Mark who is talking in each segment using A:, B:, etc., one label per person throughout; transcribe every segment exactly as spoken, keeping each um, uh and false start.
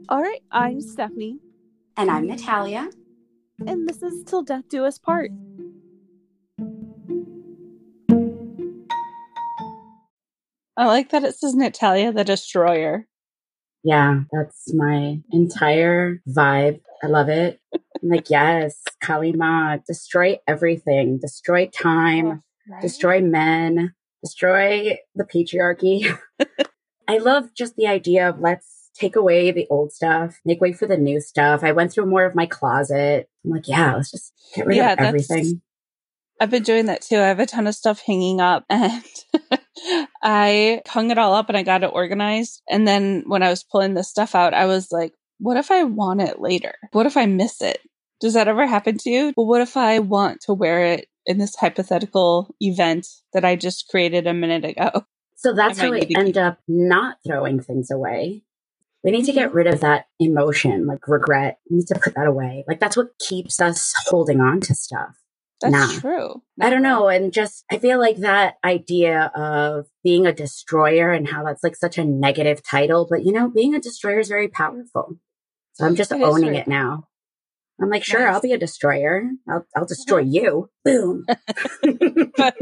A: All right, I'm Stephanie.
B: And I'm Natalia.
A: And this is Till Death Do Us Part.
C: I like that it says Natalia the Destroyer.
B: Yeah, that's my entire vibe. I love it. I'm like, yes, Kali Ma, destroy everything. Destroy time, oh, right? Destroy men, destroy the patriarchy. I love just the idea of let's take away the old stuff, make way for the new stuff. I went through more of my closet. I'm like, yeah, let's just get rid yeah, of everything.
C: I've been doing that too. I have a ton of stuff hanging up and I hung it all up and I got it organized. And then when I was pulling this stuff out, I was like, what if I want it later? What if I miss it? Does that ever happen to you? Well, what if I want to wear it in this hypothetical event that I just created a minute ago?
B: So that's how we end up not throwing things away. We need to get rid of that emotion, like regret. We need to put that away. Like that's what keeps us holding on to stuff.
C: That's
B: nah.
C: true.
B: I don't know. And just, I feel like that idea of being a destroyer and how that's like such a negative title, but you know, being a destroyer is very powerful. So I'm just it owning it now. I'm like, sure, nice. I'll be a destroyer. I'll, I'll destroy you. Boom.
C: I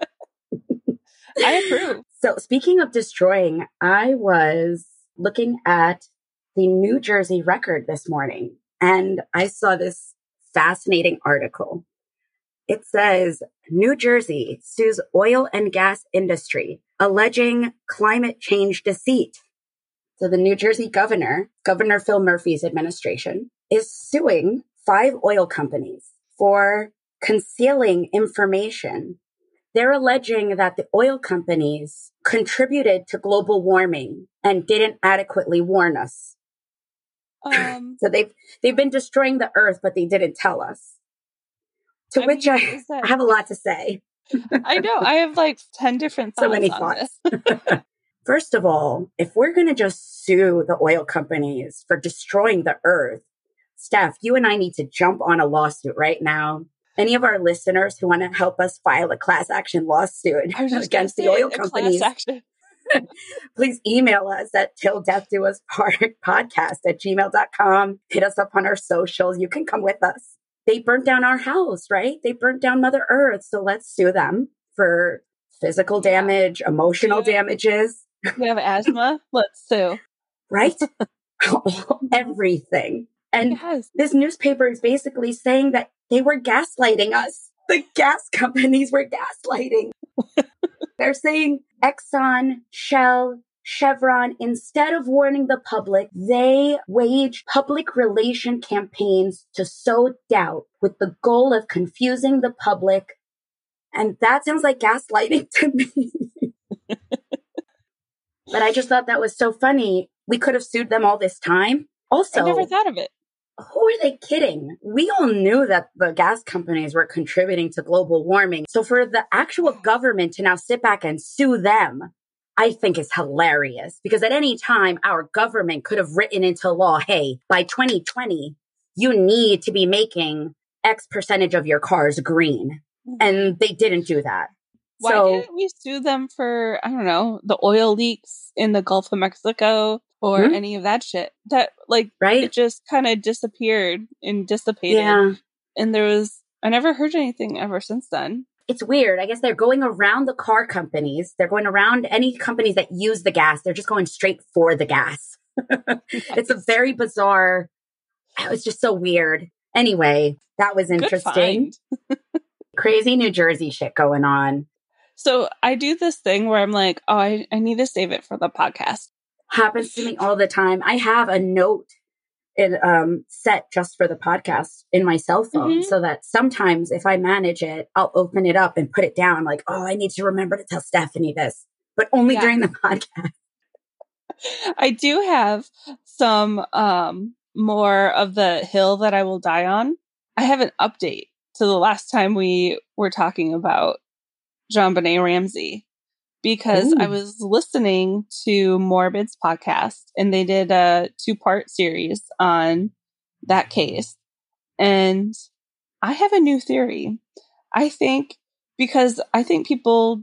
C: approve.
B: So speaking of destroying, I was looking at the New Jersey Record this morning and I saw this fascinating article. It says, New Jersey sues oil and gas industry, alleging climate change deceit. So the New Jersey governor, Governor Phil Murphy's administration, is suing five oil companies for concealing information. They're alleging that the oil companies contributed to global warming and didn't adequately warn us.
C: Um,
B: so they've they've been destroying the earth, but they didn't tell us. To I which mean, I, that... I have a lot to say.
C: I know. I have like ten different thoughts
B: so many
C: on
B: thoughts.
C: this.
B: First of all, if we're going to just sue the oil companies for destroying the earth, Steph, you and I need to jump on a lawsuit right now. Any of our listeners who want to help us file a class action lawsuit against the oil companies, please email us at till death do us part podcast at gmail dot com. Hit us up on our socials. You can come with us. They burnt down our house, right? They burnt down Mother Earth. So let's sue them for physical damage, yeah. emotional
C: yeah.
B: damages.
C: We have asthma. Let's sue.
B: Right? Everything. And
C: yes.
B: this newspaper is basically saying that they were gaslighting us. The gas companies were gaslighting. They're saying Exxon, Shell, Chevron, instead of warning the public, they waged public relation campaigns to sow doubt with the goal of confusing the public. And that sounds like gaslighting to me. But I just thought that was so funny. We could have sued them all this time. Also,
C: I never thought of it.
B: Who are they kidding? We all knew that the gas companies were contributing to global warming. So for the actual government to now sit back and sue them, I think is hilarious because at any time our government could have written into law, hey, by twenty twenty, you need to be making X percentage of your cars green. And they didn't do that.
C: Why
B: so,
C: didn't we sue them for, I don't know, the oil leaks in the Gulf of Mexico or hmm? any of that shit? That, like,
B: right?
C: It just kind of disappeared and dissipated.
B: Yeah.
C: And there was, I never heard anything ever since then.
B: It's weird. I guess they're going around the car companies. They're going around any companies that use the gas. They're just going straight for the gas. It's a very bizarre, it was just so weird. Anyway, that was interesting. Crazy New Jersey shit going on.
C: So I do this thing where I'm like, oh, I, I need to save it for the podcast.
B: Happens to me all the time. I have a note in, um, set just for the podcast in my cell phone mm-hmm. so that sometimes if I manage it, I'll open it up and put it down like, oh, I need to remember to tell Stephanie this, but only yeah. during the podcast.
C: I do have some um, more of the hill that I will die on. I have an update to the last time we were talking about JonBenet Ramsey because Ooh. I was listening to Morbid's podcast and they did a two-part series on that case. And I have a new theory. I think because I think people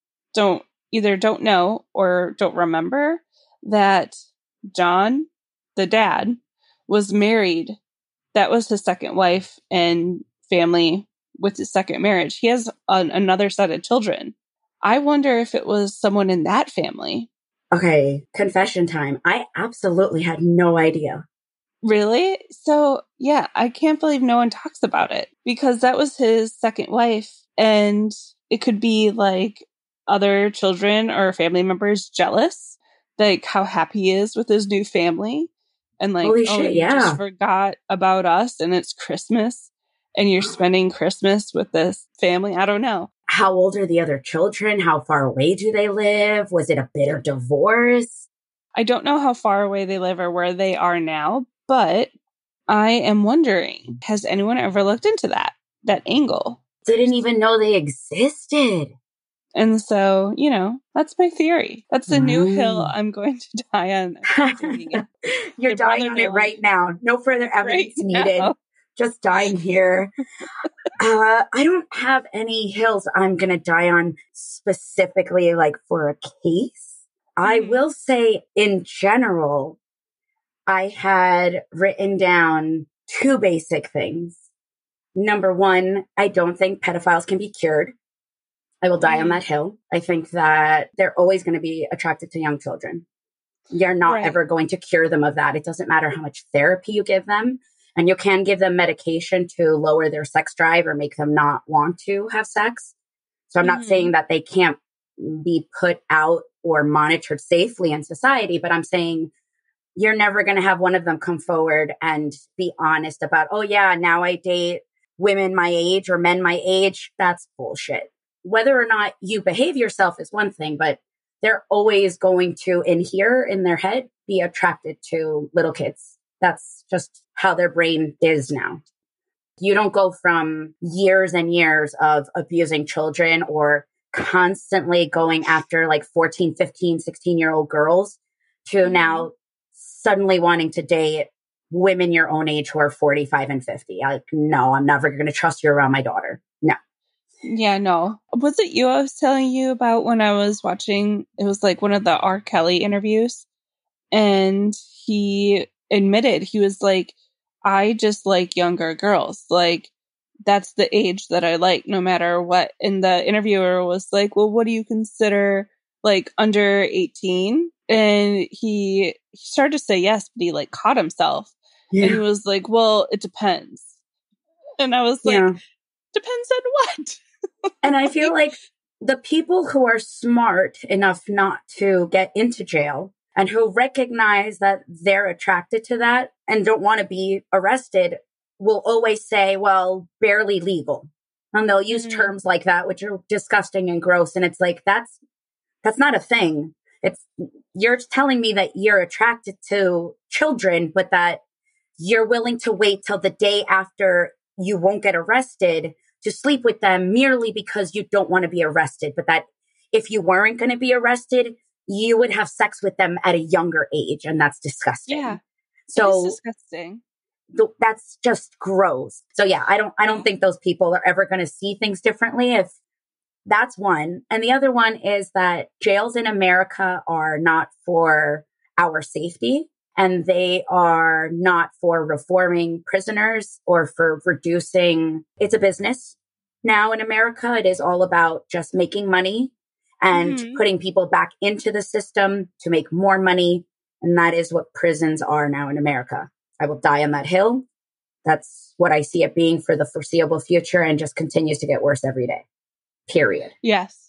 C: don't either don't know or don't remember that John the dad, was married. That was his second wife and family with his second marriage. He has an, another set of children. I wonder if it was someone in that family.
B: Okay, confession time. I absolutely had no idea.
C: Really? So, yeah, I can't believe no one talks about it because that was his second wife. And it could be like other children or family members jealous, like how happy he is with his new family. And like,
B: Holy
C: oh,
B: shit,
C: you
B: yeah.
C: just forgot about us and it's Christmas and you're spending Christmas with this family. I don't know.
B: How old are the other children? How far away do they live? Was it a bitter divorce?
C: I don't know how far away they live or where they are now, but I am wondering, has anyone ever looked into that, that angle?
B: Didn't even know they existed.
C: And so, you know, that's my theory. That's the new hill I'm going to die on.
B: You're dying on it right now. No further evidence right needed. Now. Just dying here. uh, I don't have any hills I'm going to die on specifically, like for a case. Mm-hmm. I will say in general, I had written down two basic things. Number one, I don't think pedophiles can be cured. I will die mm. on that hill. I think that they're always going to be attracted to young children. You're not right. ever going to cure them of that. It doesn't matter how much therapy you give them. And you can give them medication to lower their sex drive or make them not want to have sex. So I'm mm. not saying that they can't be put out or monitored safely in society, but I'm saying you're never going to have one of them come forward and be honest about, oh yeah, now I date women my age or men my age. That's bullshit. Whether or not you behave yourself is one thing, but they're always going to, in here, in their head, be attracted to little kids. That's just how their brain is now. You don't go from years and years of abusing children or constantly going after like fourteen, fifteen, sixteen-year-old girls to mm-hmm. now suddenly wanting to date women your own age who are forty-five and fifty. Like, no, I'm never going to trust you around my daughter. No.
C: Yeah, no. Was it you I was telling you about when I was watching? It was like one of the R. Kelly interviews. And he admitted, he was like, I just like younger girls. Like, that's the age that I like, no matter what. And the interviewer was like, well, what do you consider like under eighteen? And he, he started to say yes, but he like caught himself. Yeah. And he was like, well, it depends. And I was like, yeah. Depends on what?
B: And I feel like the people who are smart enough not to get into jail and who recognize that they're attracted to that and don't want to be arrested will always say, well, barely legal. And they'll use mm-hmm. terms like that, which are disgusting and gross. And it's like, that's, that's not a thing. It's, you're telling me that you're attracted to children, but that you're willing to wait till the day after you won't get arrested to sleep with them merely because you don't want to be arrested. But that if you weren't going to be arrested, you would have sex with them at a younger age. And that's disgusting.
C: Yeah.
B: So
C: it's disgusting.
B: Th- that's just gross. So yeah, I don't, I don't think those people are ever going to see things differently. If that's one. And the other one is that jails in America are not for our safety. And they are not for reforming prisoners or for reducing. It's a business now in America. It is all about just making money and mm-hmm. putting people back into the system to make more money. And that is what prisons are now in America. I will die on that hill. That's what I see it being for the foreseeable future and just continues to get worse every day. Period.
C: Yes.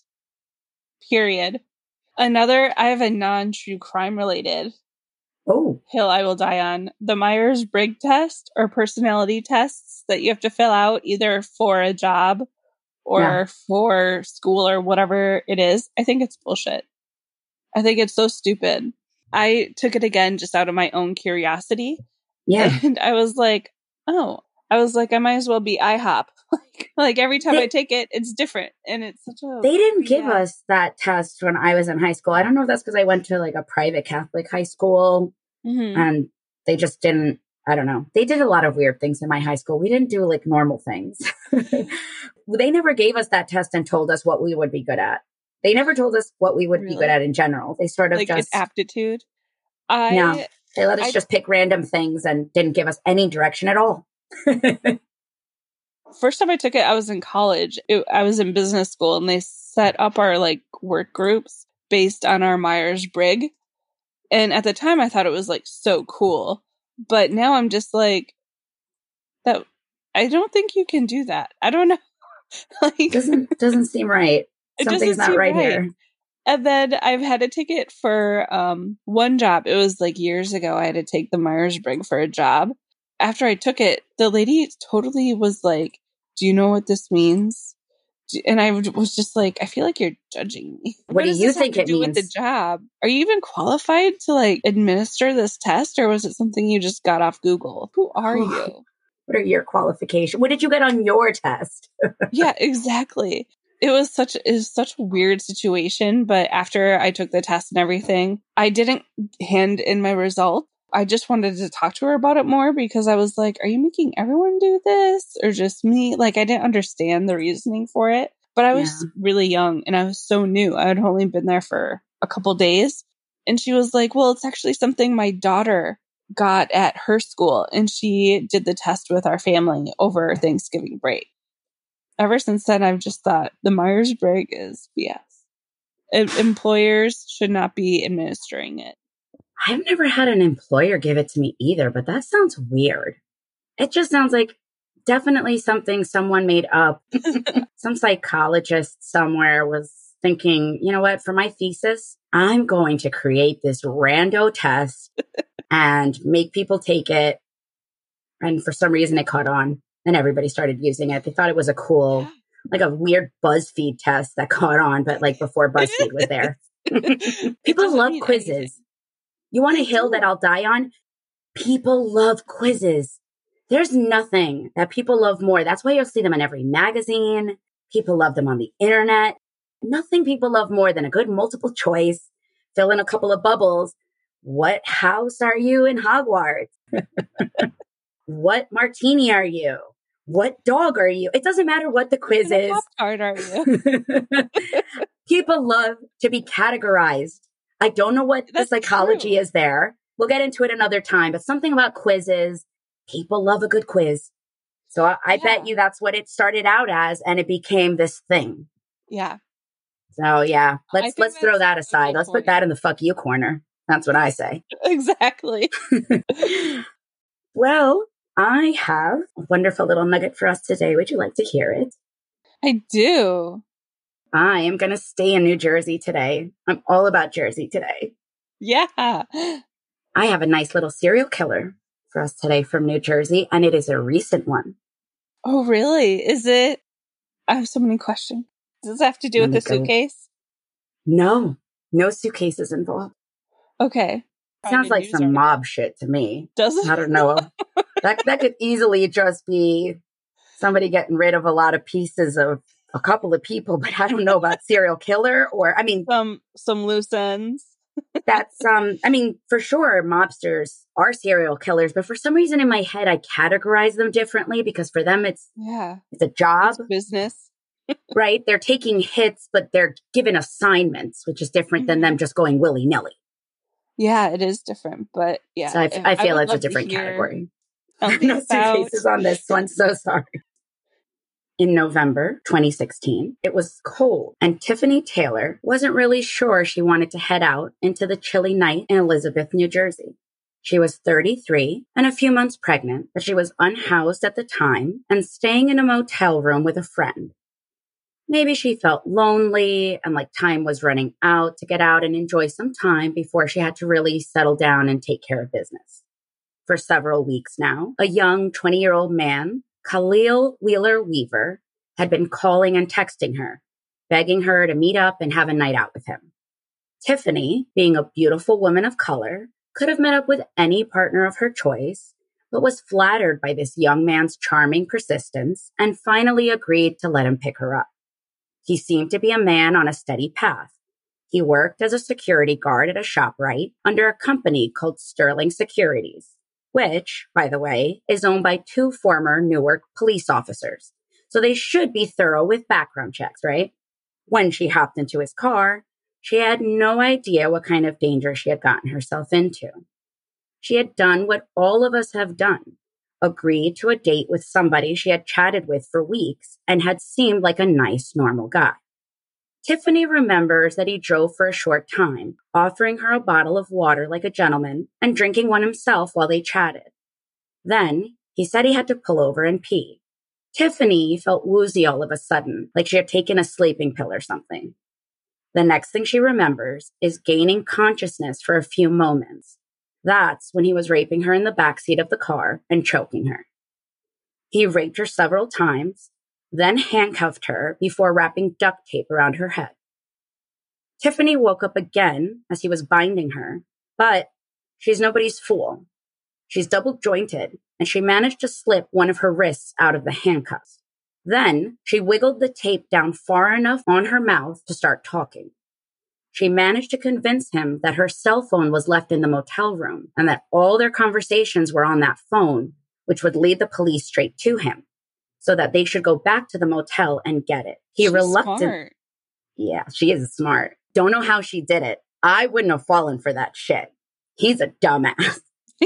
C: Period. Another, I have a non-true crime related
B: Oh.
C: hill I will die on. The Myers-Briggs test or personality tests that you have to fill out either for a job or yeah. for school or whatever it is. I think it's bullshit. I think it's so stupid. I took it again just out of my own curiosity.
B: Yeah.
C: And I was like, oh, I was like, I might as well be IHOP. like, like every time they, I take it, it's different. And it's such a...
B: They didn't give yeah. us that test when I was in high school. I don't know if that's because I went to like a private Catholic high school mm-hmm. and they just didn't, I don't know. They did a lot of weird things in my high school. We didn't do like normal things. They never gave us that test and told us what we would be good at. They never told us what we would really? be good at in general. They sort of
C: like
B: just...
C: Like aptitude? I...
B: No. They let us
C: I-
B: just pick random things and didn't give us any direction at all.
C: First time I took it, I was in college. It, I was in business school, and they set up our like work groups based on our Myers-Briggs. And at the time, I thought it was like so cool. But now I'm just like, that. I don't think you can do that. I don't know. like,
B: doesn't doesn't seem right.
C: It
B: Something's
C: doesn't
B: not
C: seem
B: right,
C: right.
B: here.
C: And then I've had to take it for um, one job. It was like years ago. I had to take the Myers-Briggs for a job. After I took it, the lady totally was like, "Do you know what this means?" And I was just like, "I feel like you're judging me."
B: What,
C: what
B: do
C: does
B: you
C: this
B: think
C: have to
B: it
C: do
B: means?
C: with the job? Are you even qualified to like administer this test, or was it something you just got off Google? Who are you?
B: What are your qualifications? What did you get on your test?
C: Yeah, exactly. It was such it was such a weird situation, but after I took the test and everything, I didn't hand in my result. I just wanted to talk to her about it more because I was like, are you making everyone do this or just me? Like, I didn't understand the reasoning for it, but I was
B: Yeah.
C: really young and I was so new. I had only been there for a couple days. And she was like, well, it's actually something my daughter got at her school, and she did the test with our family over Thanksgiving break. Ever since then, I've just thought the Myers-Briggs is B S. Em- employers should not be administering it.
B: I've never had an employer give it to me either, but that sounds weird. It just sounds like definitely something someone made up. Some psychologist somewhere was thinking, you know what, for my thesis, I'm going to create this rando test and make people take it. And for some reason it caught on and everybody started using it. They thought it was a cool, like a weird BuzzFeed test that caught on, but like before BuzzFeed was there. People
C: doesn't
B: love
C: mean
B: quizzes.
C: anything.
B: You want a
C: They
B: hill
C: do.
B: that I'll die on? People love quizzes. There's nothing that people love more. That's why you'll see them in every magazine. People love them on the internet. Nothing people love more than a good multiple choice. Fill in a couple of bubbles. What house are you in Hogwarts? What martini are you? What dog are you? It doesn't matter what the quiz
C: What
B: is.
C: Pop-Tart are you?
B: People love to be categorized. I don't know what
C: That's
B: the psychology
C: true.
B: is there. We'll get into it another time, but something about quizzes. People love a good quiz. So I, I
C: Yeah.
B: bet you that's what it started out as, and it became this thing.
C: Yeah.
B: So yeah,
C: I
B: let's
C: think
B: let's throw
C: that's
B: that
C: a
B: aside.
C: good
B: Let's put
C: point.
B: that in the fuck you corner. That's what I say.
C: Exactly.
B: Well, I have a wonderful little nugget for us today. Would you like to hear it?
C: I do.
B: I am going to stay in New Jersey today. I'm all about Jersey today.
C: Yeah.
B: I have a nice little serial killer for us today from New Jersey, and it is a recent one.
C: Oh, really? Is it? I have so many questions. Does this have to do
B: Let
C: with
B: me
C: the
B: go.
C: suitcase?
B: No, no suitcases involved.
C: Okay.
B: Sounds like some mob shit to me.
C: Does it?
B: I don't know. that that could easily just be somebody getting rid of a lot of pieces of a couple of people, but I don't know about serial killer or, I mean,
C: some some loose ends.
B: that's um. I mean, for sure, mobsters are serial killers, but for some reason in my head, I categorize them differently because for them, it's
C: Yeah.
B: it's a job,
C: It's business.
B: right? They're taking hits, but they're given assignments, which is different than
C: Mhm.
B: them just going willy nilly.
C: Yeah, it is different, but yeah.
B: So I, f- I feel
C: would
B: it's a
C: love to
B: different
C: hear
B: category.
C: something
B: No
C: about-
B: suitcases on this one. So sorry. In November twenty sixteen, it was cold, and Tiffany Taylor wasn't really sure she wanted to head out into the chilly night in Elizabeth, New Jersey. She was thirty-three and a few months pregnant, but she was unhoused at the time and staying in a motel room with a friend. Maybe she felt lonely and like time was running out to get out and enjoy some time before she had to really settle down and take care of business. For several weeks now, a young twenty-year-old man, Khalil Wheeler Weaver, had been calling and texting her, begging her to meet up and have a night out with him. Tiffany, being a beautiful woman of color, could have met up with any partner of her choice, but was flattered by this young man's charming persistence and finally agreed to let him pick her up. He seemed to be a man on a steady path. He worked as a security guard at a ShopRite under a company called Sterling Securities, which, by the way, is owned by two former Newark police officers. So they should be thorough with background checks, right? When she hopped into his car, she had no idea what kind of danger she had gotten herself into. She had done what all of us have done, agreed to a date with somebody she had chatted with for weeks and had seemed like a nice, normal guy. Tiffany remembers that he drove for a short time, offering her a bottle of water like a gentleman and drinking one himself while they chatted. Then he said he had to pull over and pee. Tiffany felt woozy all of a sudden, like she had taken a sleeping pill or something. The next thing she remembers is gaining consciousness for a few moments. That's when he was raping her in the backseat of the car and choking her. He raped her several times, then handcuffed her before wrapping duct tape around her head. Tiffany woke up again as he was binding her, but she's nobody's fool. She's double jointed, and she managed to slip one of her wrists out of the handcuffs. Then she wiggled the tape down far enough on her mouth to start talking. She managed to convince him that her cell phone was left in the motel room and that all their conversations were on that phone, which would lead the police straight to him, so that they should go back to the motel and get it. He
C: She's
B: reluctant.
C: smart.
B: Yeah, she is smart. Don't know how she did it. I wouldn't have fallen for that shit. He's a dumbass.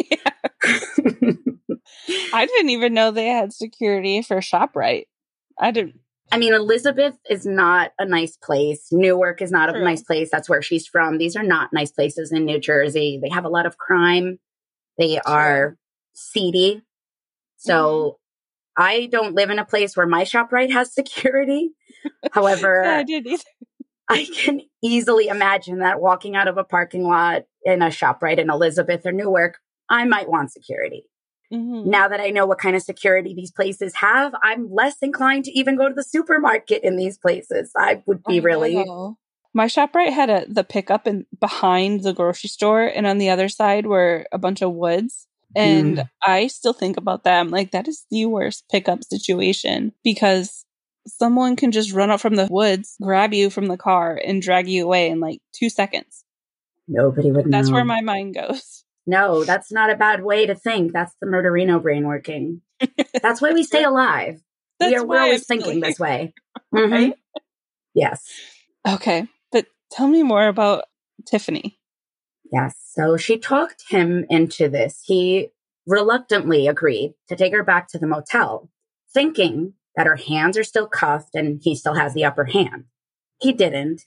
C: Yeah. I didn't even know they had security for ShopRite. I didn't.
B: I mean, Elizabeth is not a nice place. Newark is not
C: True.
B: a nice place. That's where she's from. These are not nice places in New Jersey. They have a lot of crime. They
C: True.
B: are seedy. So mm-hmm. I don't live in a place where my ShopRite has security. However,
C: yeah, I didn't either.
B: I can easily imagine that walking out of a parking lot in a ShopRite in Elizabeth or Newark, I might want security. Mm-hmm. Now that I know what kind of security these places have, I'm less inclined to even go to the supermarket in these places. I would be I really...
C: know. My ShopRite had a the pickup in, behind the grocery store, and on the other side were a bunch of woods. And mm. I still think about that. I'm like, that is the worst pickup situation because someone can just run up from the woods, grab you from the car, and drag you away in like two seconds.
B: Nobody would know.
C: That's where my mind goes.
B: No, that's not a bad way to think. That's the murderino brain working. That's why we stay alive.
C: That's
B: we are, we're always
C: I'm
B: thinking this way.
C: Mm-hmm. Right?
B: Yes.
C: Okay. But tell me more about Tiffany.
B: Yes. So she talked him into this. He reluctantly agreed to take her back to the motel, thinking that her hands are still cuffed and he still has the upper hand. He didn't.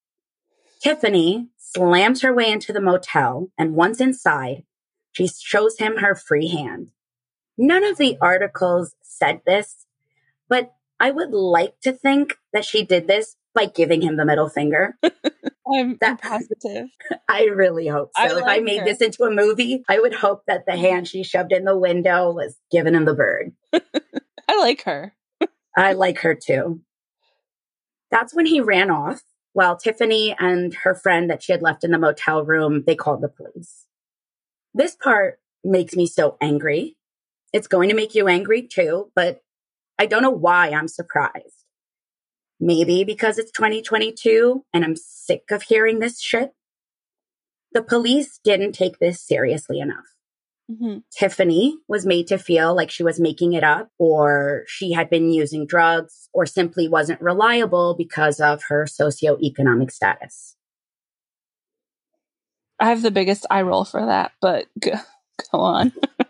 B: Tiffany slams her way into the motel, and once inside, she shows him her free hand. None of the articles said this, but I would like to think that she did this by giving him the middle finger.
C: I'm that, positive.
B: I really hope so.
C: I
B: if
C: like
B: I made
C: her.
B: this into a movie, I would hope that the hand she shoved in the window was giving him the bird.
C: I like her.
B: I like her too. That's when he ran off. While Tiffany and her friend that she had left in the motel room, they called the police. This part makes me so angry. It's going to make you angry too, but I don't know why I'm surprised. Maybe because it's twenty twenty-two and I'm sick of hearing this shit. The police didn't take this seriously enough. Mm-hmm. Tiffany was made to feel like she was making it up, or she had been using drugs, or simply wasn't reliable because of her socioeconomic status.
C: I have the biggest eye roll for that, but go, go on.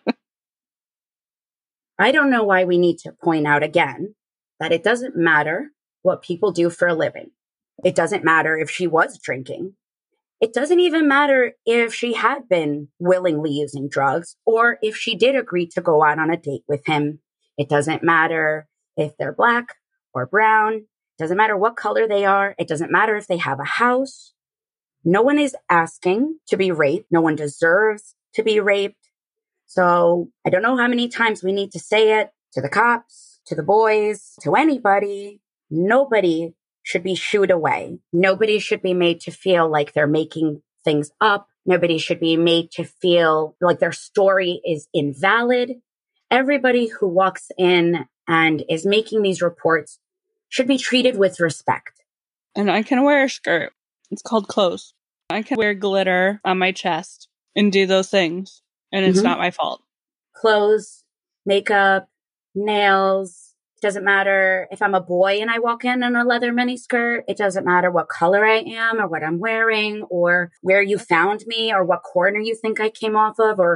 B: I don't know why we need to point out again that it doesn't matter what people do for a living. It doesn't matter if she was drinking. It doesn't even matter if she had been willingly using drugs or if she did agree to go out on a date with him. It doesn't matter if they're black or brown. It doesn't matter what color they are. It doesn't matter if they have a house. No one is asking to be raped. No one deserves to be raped. So I don't know how many times we need to say it to the cops, to the boys, to anybody. Nobody should be shooed away. Nobody should be made to feel like they're making things up. Nobody should be made to feel like their story is invalid. Everybody who walks in and is making these reports should be treated with respect.
C: And I can wear a skirt. It's called clothes. I can wear glitter on my chest and do those things. And it's mm-hmm. not my fault.
B: Clothes, makeup, nails. Doesn't matter if I'm a boy and I walk in in a leather miniskirt. It doesn't matter what color I am or what I'm wearing or where you found me or what corner you think I came off of or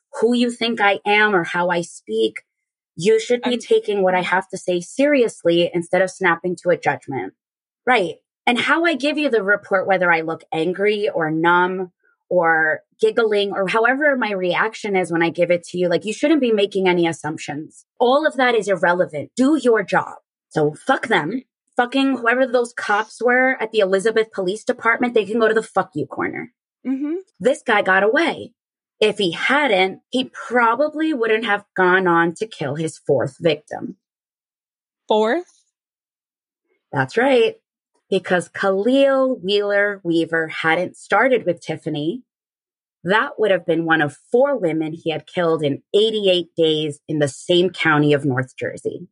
B: who you think I am or how I speak. You should be
C: I'm-
B: taking what I have to say seriously instead of snapping to a judgment. Right. And how I give you the report, whether I look angry or numb or giggling or however my reaction is when I give it to you, like you shouldn't be making any assumptions. All of that is irrelevant. Do your job. So fuck them. Fucking whoever those cops were at the Elizabeth Police Department, they can go to the fuck you corner.
C: Mm-hmm.
B: This guy got away. If he hadn't, he probably wouldn't have gone on to kill his fourth victim.
C: Fourth?
B: That's right. Because Khalil Wheeler Weaver hadn't started with Tiffany. That would have been one of four women he had killed in eighty-eight days in the same county of North Jersey.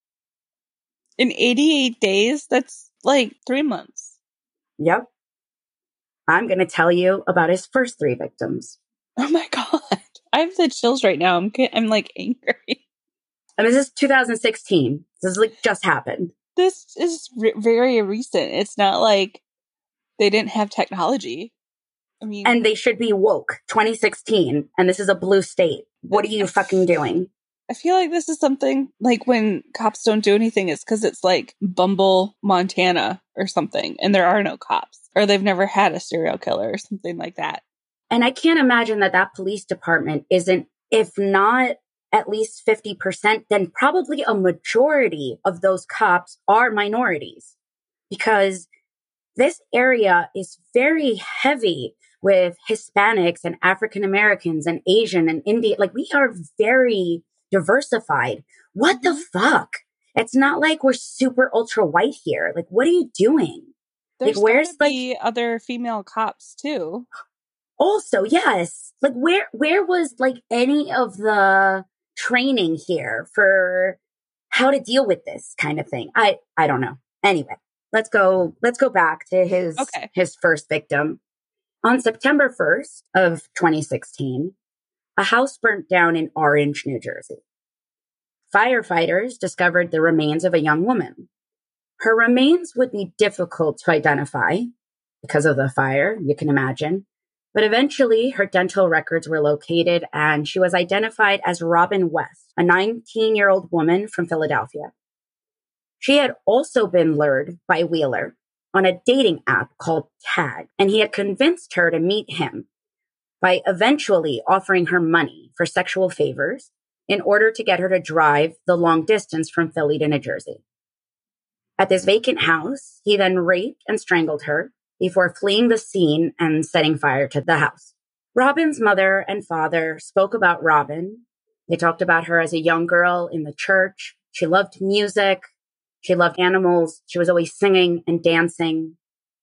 C: In eighty-eight days? That's like three months.
B: Yep. I'm going to tell you about his first three victims.
C: Oh my God. I have the chills right now. I'm I'm like angry.
B: And this is two thousand sixteen. This is like just happened.
C: This is re- very recent. It's not like they didn't have technology. I mean,
B: And they should be woke. twenty sixteen. And this is a blue state. What are you fucking doing?
C: I feel like this is something like when cops don't do anything, it's because it's like Bumble, Montana or something. And there are no cops. Or they've never had a serial killer or something like that.
B: And I can't imagine that that police department isn't, if not at least fifty percent, then probably a majority of those cops are minorities. Because this area is very heavy with Hispanics and African Americans and Asian and Indian. Like we are very diversified. What the fuck? It's not like we're super ultra white here. Like, what are you doing?
C: There's
B: like, where's
C: gotta
B: like
C: be other female cops too?
B: Also, yes. Like where where was like any of the training here for how to deal with this kind of thing? I I don't know. Anyway, let's go let's go back to his
C: Okay.
B: his first victim. On September first of twenty sixteen, a house burnt down in Orange, New Jersey. Firefighters discovered the remains of a young woman. Her remains would be difficult to identify because of the fire, you can imagine. But eventually, her dental records were located and she was identified as Robin West, a nineteen-year-old woman from Philadelphia. She had also been lured by Wheeler on a dating app called Tag, and he had convinced her to meet him by eventually offering her money for sexual favors in order to get her to drive the long distance from Philly to New Jersey. At this vacant house, he then raped and strangled her before fleeing the scene and setting fire to the house. Robin's mother and father spoke about Robin. They talked about her as a young girl in the church. She loved music. She loved animals. She was always singing and dancing.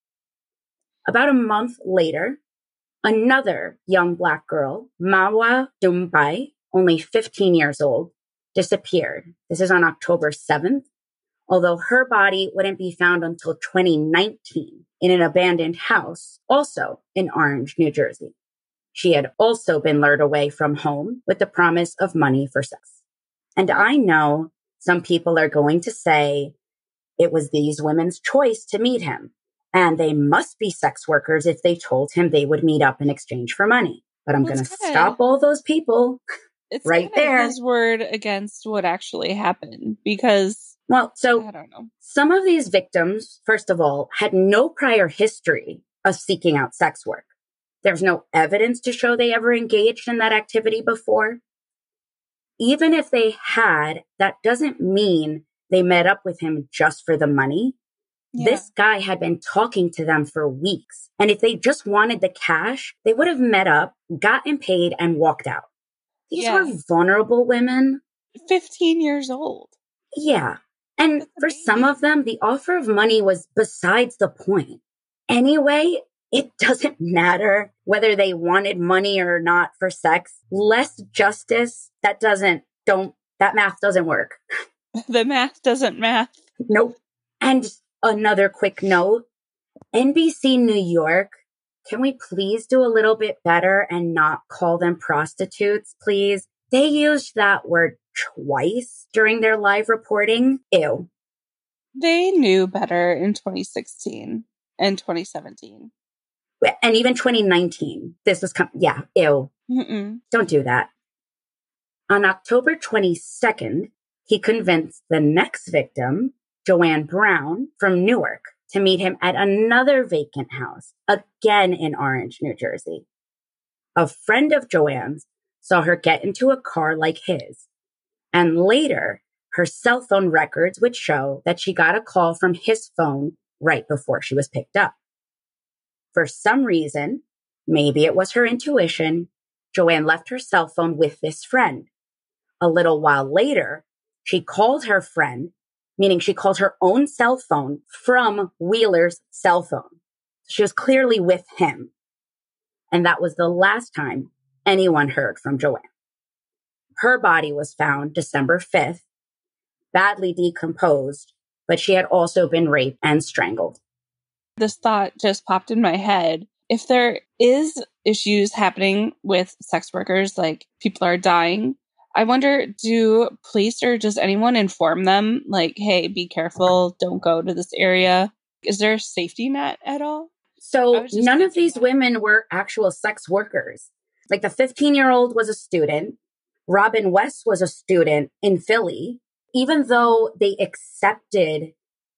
B: About a month later, another young Black girl, Mawa Dumbai, only fifteen years old, disappeared. This is on October seventh, although her body wouldn't be found until twenty nineteen in an abandoned house, also in Orange, New Jersey. She had also been lured away from home with the promise of money for sex. And I know some people are going to say it was these women's choice to meet him, and they must be sex workers if they told him they would meet up in exchange for money. But I'm
C: Well,
B: going to
C: it's kinda-
B: stop all those people
C: It's
B: right
C: kinda
B: there.
C: his word against what actually happened because
B: Well, so
C: I don't know.
B: some of these victims, first of all, had no prior history of seeking out sex work. There's no evidence to show they ever engaged in that activity before. Even if they had, that doesn't mean they met up with him just for the money.
C: Yeah.
B: This guy had been talking to them for weeks. And if they just wanted the cash, they would have met up, gotten paid, and walked out. These
C: Yeah.
B: were vulnerable women.
C: fifteen years old.
B: Yeah. And
C: That's
B: for some
C: amazing.
B: of them, the offer of money was besides the point. Anyway, it doesn't matter whether they wanted money or not for sex. Less justice, that doesn't, don't, that math doesn't work.
C: The math doesn't math.
B: Nope. And another quick note, N B C New York, can we please do a little bit better and not call them prostitutes, please? They used that word twice during their live reporting. Ew.
C: They knew better in twenty sixteen and twenty seventeen.
B: And even twenty nineteen, this was, com- yeah, ew.
C: Mm-mm.
B: Don't do that. On October twenty-second, he convinced the next victim, Joanne Brown from Newark, to meet him at another vacant house, again in Orange, New Jersey. A friend of Joanne's saw her get into a car like his, and later, her cell phone records would show that she got a call from his phone right before she was picked up. For some reason, maybe it was her intuition, Joanne left her cell phone with this friend. A little while later, she called her friend, meaning she called her own cell phone from Wheeler's cell phone. She was clearly with him. And that was the last time anyone heard from Joanne. Her body was found December fifth, badly decomposed, but she had also been raped and strangled.
C: This thought just popped in my head. If there is issues happening with sex workers, like people are dying, I wonder, do police or does anyone inform them, like, hey, be careful, don't go to this area? Is there a safety net at all?
B: So none of these that. women were actual sex workers. Like the fifteen-year-old was a student. Robin West was a student in Philly. Even though they accepted,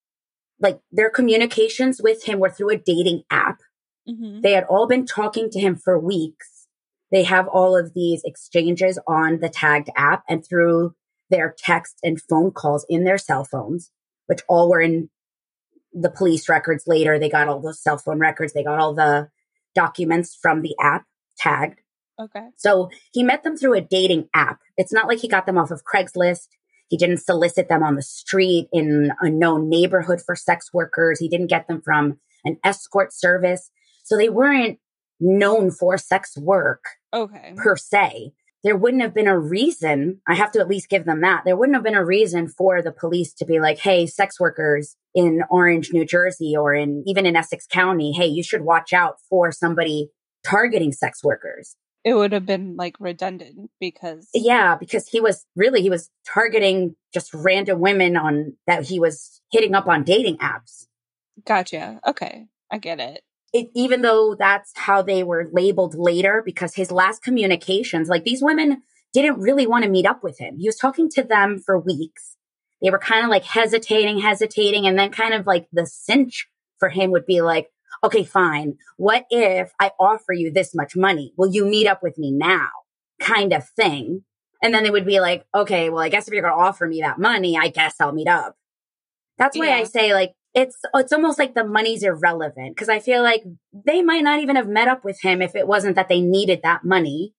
B: like their communications with him were through a dating app. Mm-hmm. They had all been talking to him for weeks. They have all of these exchanges on the tagged app and through their text and phone calls in their cell phones, which all were in the police records later. They got all the cell phone records. They got all the documents from the app tagged.
C: Okay.
B: So he met them through a dating app. It's not like he got them off of Craigslist. He didn't solicit them on the street in a known neighborhood for sex workers. He didn't get them from an escort service. So they weren't known for sex work
C: okay.
B: per se. There wouldn't have been a reason, I have to at least give them that, there wouldn't have been a reason for the police to be like, hey, sex workers in Orange, New Jersey, or in even in Essex County, hey, you should watch out for somebody targeting sex workers.
C: It would have been like redundant because...
B: Yeah, because he was really, he was targeting just random women on that he was hitting up on dating apps.
C: Gotcha. Okay. I get it.
B: It, even though that's how they were labeled later, because his last communications, like these women didn't really want to meet up with him. He was talking to them for weeks. They were kind of like hesitating, hesitating. And then kind of like the cinch for him would be like, okay, fine. What if I offer you this much money? Will you meet up with me now? Kind of thing. And then they would be like, okay, well, I guess if you're going to offer me that money, I guess I'll meet up. That's why yeah. I say like, It's it's almost like the money's irrelevant because I feel like they might not even have met up with him if it wasn't that they needed that money.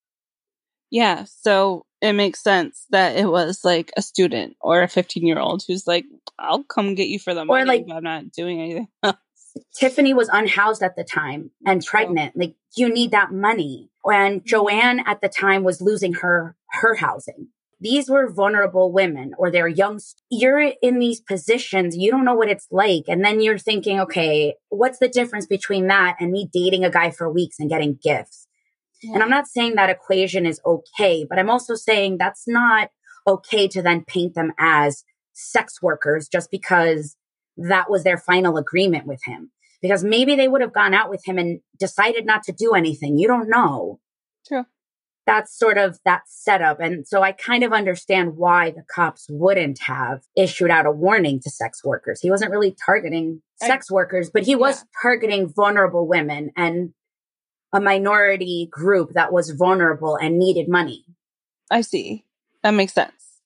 C: Yeah, so it makes sense that it was like a student or a fifteen-year-old who's like, I'll come get you for the money,
B: or like,
C: but I'm not doing anything else.
B: Tiffany was unhoused at the time and pregnant. Oh. Like, you need that money. And Joanne at the time was losing her her housing. These were vulnerable women or they're young. You're in these positions. You don't know what it's like. And then you're thinking, okay, what's the difference between that and me dating a guy for weeks and getting gifts? Yeah. And I'm not saying that equation is okay, but I'm also saying that's not okay to then paint them as sex workers just because that was their final agreement with him. Because maybe they would have gone out with him and decided not to do anything. You don't know.
C: True.
B: That's sort of that setup. And so I kind of understand why the cops wouldn't have issued out a warning to sex workers. He wasn't really targeting I, sex workers, but he was yeah. targeting vulnerable women and a minority group that was vulnerable and needed money.
C: I see. That makes sense.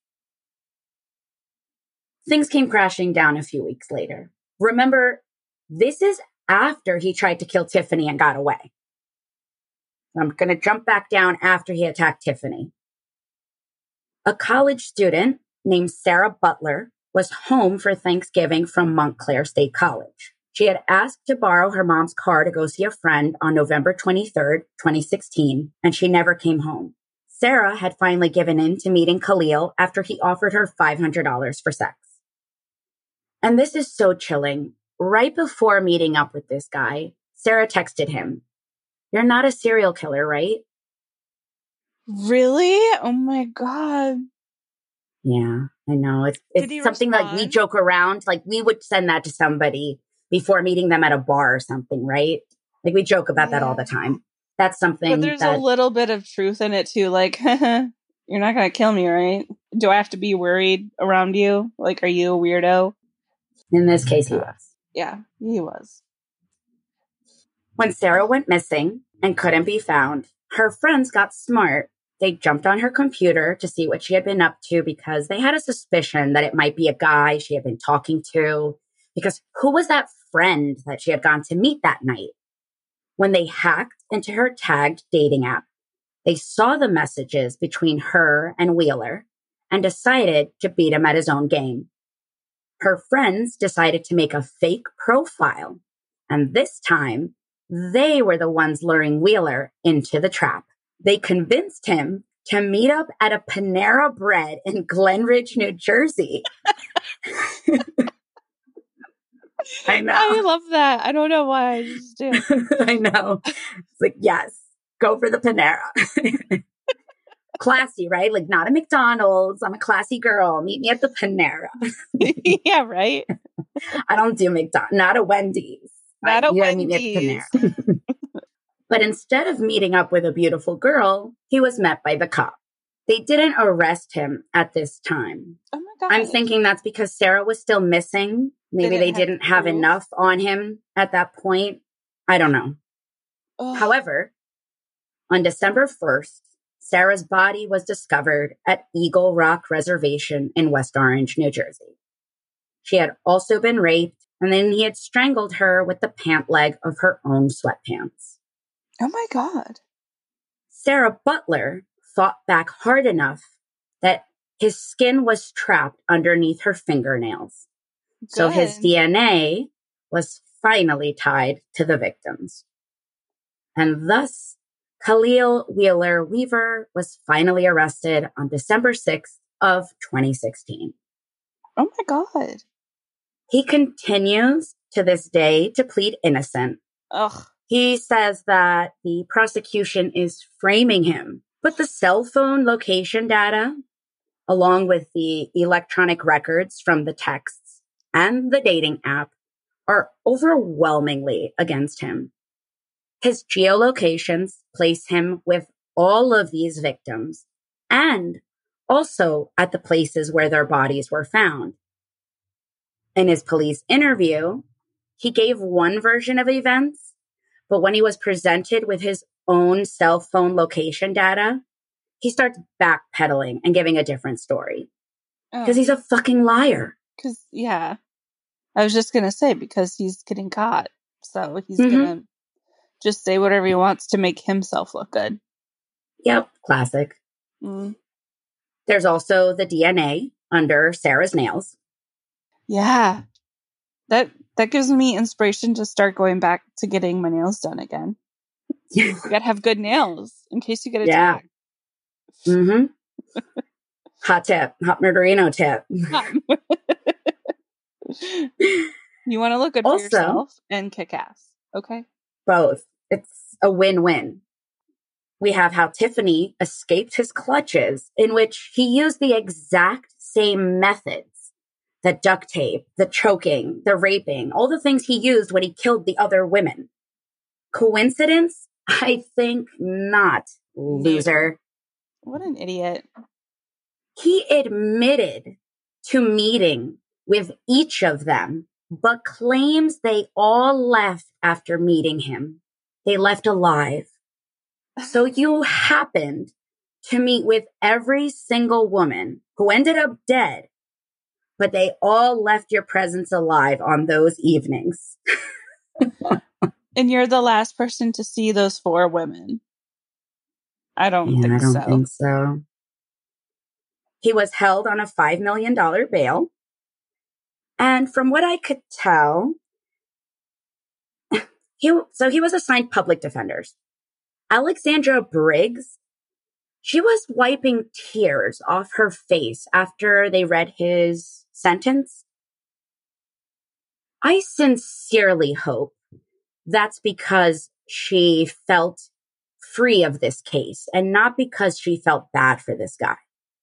B: Things came crashing down a few weeks later. Remember, this is after he tried to kill Tiffany and got away. I'm going to jump back down after he attacked Tiffany. A college student named Sarah Butler was home for Thanksgiving from Montclair State College. She had asked to borrow her mom's car to go see a friend on November twenty-third, twenty sixteen, and she never came home. Sarah had finally given in to meeting Khalil after he offered her five hundred dollars for sex. And this is so chilling. Right before meeting up with this guy, Sarah texted him, "You're not a serial killer, right?"
C: Really? Oh my God.
B: Yeah, I know. It's, it's something
C: respond?
B: Like we joke around. Like we would send that to somebody before meeting them at a bar or something, right? Like we joke about yeah. that all the time. That's something
C: But there's
B: that,
C: a little bit of truth in it too. Like, You're not going to kill me, right? Do I have to be worried around you? Like, are you a weirdo?
B: In this case, he was.
C: Yeah, he was.
B: When Sarah went missing and couldn't be found, her friends got smart. They jumped on her computer to see what she had been up to because they had a suspicion that it might be a guy she had been talking to. Because who was that friend that she had gone to meet that night? When they hacked into her tagged dating app, they saw the messages between her and Wheeler and decided to beat him at his own game. Her friends decided to make a fake profile, and this time, they were the ones luring Wheeler into the trap. They convinced him to meet up at a Panera Bread in Glenridge, New Jersey. I know.
C: I love that. I don't know why. I just do.
B: I know. It's like, yes, go for the Panera. Classy, right? Like, not a McDonald's. I'm a classy girl. Meet me at the Panera.
C: Yeah, right?
B: I don't do McDonald's. Not a Wendy's.
C: Not a
B: you
C: Wendy's.
B: Meet me at the Panera. But instead of meeting up with a beautiful girl, he was met by the cop. They didn't arrest him at this time.
C: Oh my God.
B: I'm thinking that's because Sarah was still missing. Maybe they, they didn't have, have enough on him at that point. I don't know. Ugh. However, on December first, Sarah's body was discovered at Eagle Rock Reservation in West Orange, New Jersey. She had also been raped, and then he had strangled her with the pant leg of her own sweatpants.
C: Oh my God.
B: Sarah Butler fought back hard enough that his skin was trapped underneath her fingernails. Good. So his D N A was finally tied to the victims. And thus, Khalil Wheeler Weaver was finally arrested on December sixth of twenty sixteen.
C: Oh my God.
B: He continues to this day to plead innocent.
C: Ugh.
B: He says that the prosecution is framing him, but the cell phone location data, along with the electronic records from the texts and the dating app, are overwhelmingly against him. His geolocations place him with all of these victims and also at the places where their bodies were found. In his police interview, he gave one version of events, but when he was presented with his own cell phone location data, he starts backpedaling and giving a different story. Because oh. he's a fucking liar.
C: Because, yeah. I was just going to say, because he's getting caught. So he's
B: mm-hmm.
C: going to just say whatever he wants to make himself look good.
B: Yep, classic.
C: Mm.
B: There's also the D N A under Sarah's nails.
C: Yeah. That that gives me inspiration to start going back to getting my nails done again. You gotta have good nails in case you get attacked.
B: Yeah. Mm-hmm. Hot tip. Hot murderino tip.
C: You want to look good
B: also,
C: for yourself and kick ass. Okay?
B: Both. It's a win-win. We have how Tiffany escaped his clutches, in which he used the exact same methods. The duct tape, the choking, the raping, all the things he used when he killed the other women. Coincidence? I think not, loser.
C: What an idiot.
B: He admitted to meeting with each of them, but claims they all left after meeting him. They left alive. So you happened to meet with every single woman who ended up dead, but they all left your presence alive on those evenings.
C: And you're the last person to see those four women. I don't
B: yeah,
C: think
B: I don't
C: so.
B: think so. He was held on a five million dollars bail. And from what I could tell, he so he was assigned public defenders. Alexandra Briggs, she was wiping tears off her face after they read his sentence. I sincerely hope that's because she felt free of this case and not because she felt bad for this guy.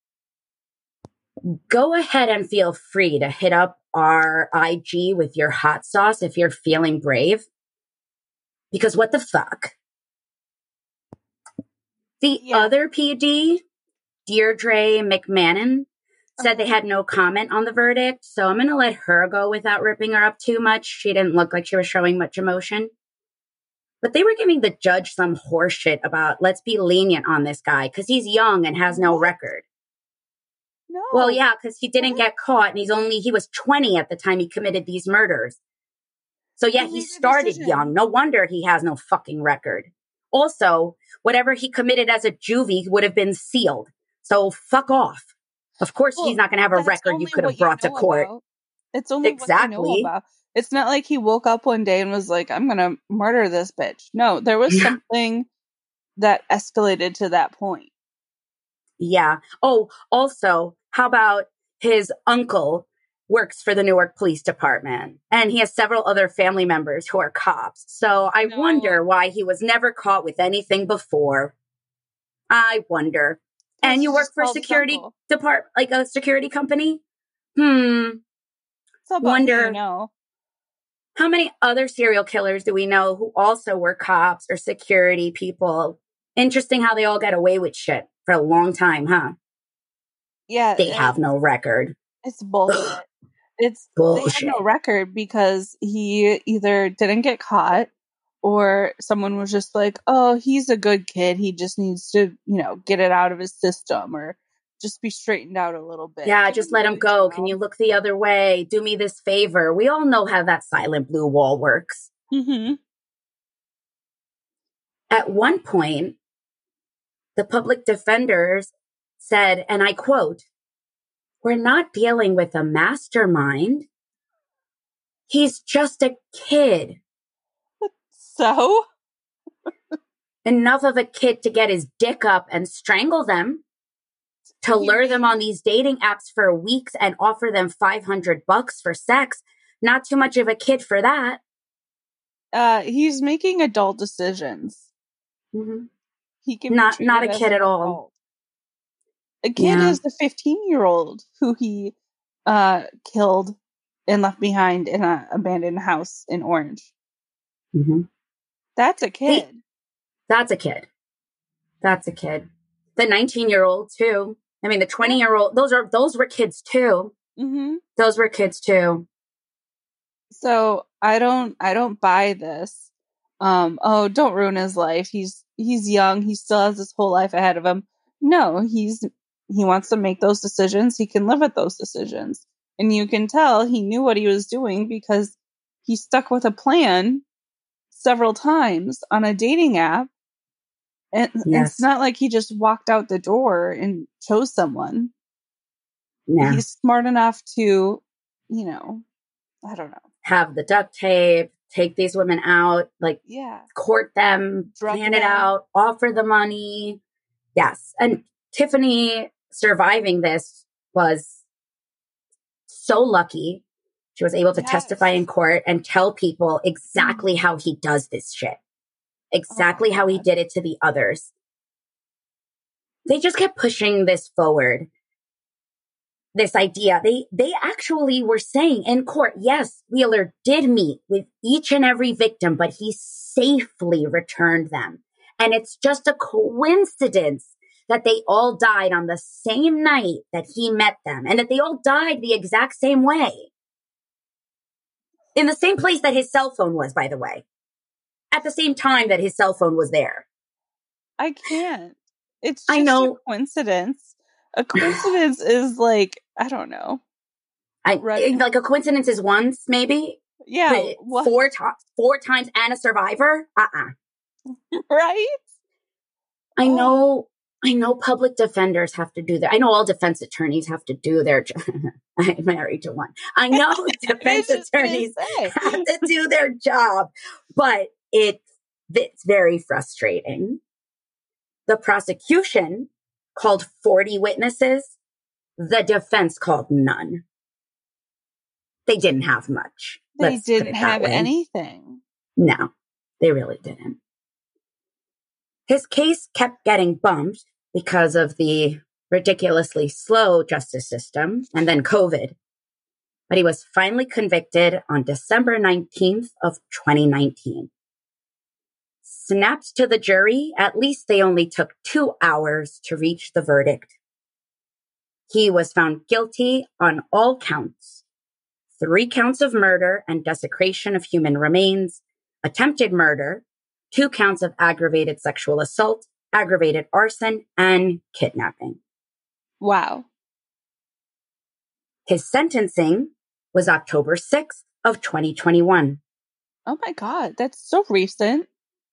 B: Go ahead and feel free to hit up our I G with your hot sauce if you're feeling brave. Because what the fuck? The yeah. other P D Deirdre McMahon said they had no comment on the verdict. So I'm going to let her go without ripping her up too much. She didn't look like she was showing much emotion. But they were giving the judge some horseshit about, let's be lenient on this guy because he's young and has no record.
A: No.
B: Well, yeah, because he didn't get caught and he's only, he was twenty at the time he committed these murders. So yeah, he started young. No wonder he has no fucking record. Also, whatever he committed as a juvie would have been sealed. So fuck off. Of course,
C: Well,
B: he's not going to have a
C: that's
B: record you
C: only
B: could
C: what
B: have brought
C: you
B: to
C: know
B: court.
C: about. It's only what you
B: Exactly.
C: know about. It's not like he woke up one day and was like, I'm going to murder this bitch. No, there was
B: Yeah.
C: something that escalated to that point.
B: Yeah. Oh, also, how about his uncle works for the Newark Police Department and he has several other family members who are cops. So I
C: No.
B: wonder why he was never caught with anything before. I wonder. And
C: He
B: you work
C: just
B: for a
C: called his
B: security
C: uncle.
B: department, like a security company? Hmm.
C: It's about
B: Wonder-
C: who you know.
B: How many other serial killers do we know who also were cops or security people? Interesting how they all got away with shit for a long time, huh?
C: Yeah,
B: They
C: it-
B: have no record.
C: it's bullshit. It's they
B: Bullshit.
C: had no record because he either didn't get caught or someone was just like, oh, he's a good kid. He just needs to, you know, get it out of his system or just be straightened out a little bit.
B: Yeah,
C: Give
B: just
C: him
B: let
C: a
B: him
C: good
B: go.
C: job.
B: Can you look the other way? Do me this favor. We all know how that silent blue wall works.
C: Mhm.
B: At one point, the public defenders said, and I quote, "We're not dealing with a mastermind. He's just a kid.
C: So?
B: Enough of a kid to get his dick up and strangle them, to
C: He
B: lure them
C: made-
B: on these dating apps for weeks and offer them five hundred bucks for sex. Not too much of a kid for that."
C: Uh, he's making adult decisions.
B: Mm-hmm.
C: He can
B: Not-
C: be
B: not
C: treated
B: a
C: as
B: kid
C: an
B: at all.
C: adult. A kid
B: Yeah.
C: is the fifteen-year-old who he uh, killed and left behind in an abandoned house in Orange.
B: Mm-hmm.
C: That's a kid.
B: That's a kid. That's a kid. The nineteen-year-old too. I mean, the twenty-year-old. Those are those were kids too.
C: Mm-hmm.
B: Those were kids too.
C: So I don't, I don't buy this. Um, oh, don't ruin his life. He's he's young. He still has his whole life ahead of him. No, he's he wants to make those decisions. He can live with those decisions, and you can tell he knew what he was doing because he stuck with a plan several times on a dating app. And
B: Yes.
C: it's not like he just walked out the door and chose someone.
B: Yeah.
C: He's smart enough to, you know, I don't know.
B: Have the duct tape. Take these women out. Like
C: Yeah.
B: court them.
C: Drug
B: plan it
C: them.
B: out. Offer the money. Yes. And Tiffany surviving this was so lucky. She was able to
C: Yes.
B: testify in court and tell people exactly how he does this shit. Exactly
C: Oh,
B: how he
C: God.
B: did it to the others. They just kept pushing this forward. This idea. They they actually were saying in court, yes, Wheeler did meet with each and every victim, but he safely returned them. And it's just a coincidence that they all died on the same night that he met them and that they all died the exact same way. In the same place that his cell phone was, by the way. At the same time that his cell phone was there.
C: I can't. It's just
B: I know.
C: a coincidence. A coincidence is like, I don't know.
B: I
C: Right.
B: like a coincidence is once, maybe.
C: Yeah.
B: But
C: What?
B: four times, four times, and a survivor. Uh uh
C: Right?
B: I
C: Oh.
B: know. I know. Public defenders have to do that. I know all defense attorneys have to do their. Jo- I'm married to one. I know defense
C: I was just gonna
B: attorneys
C: say.
B: have to do their job, but it it's very frustrating. The prosecution called forty witnesses. The defense called none. They didn't have much.
C: They
B: Let's put it
C: didn't
B: that
C: have
B: way.
C: anything.
B: No, they really didn't. His case kept getting bumped because of the ridiculously slow justice system and then COVID. But he was finally convicted on December nineteenth of twenty nineteen. Snapped to the jury, at least they only took two hours to reach the verdict. he was found guilty on all counts. Three counts of murder and desecration of human remains, attempted murder, two counts of aggravated sexual assault, aggravated arson, and kidnapping.
C: Wow.
B: His sentencing was October sixth of twenty twenty-one.
C: Oh my God, that's so recent.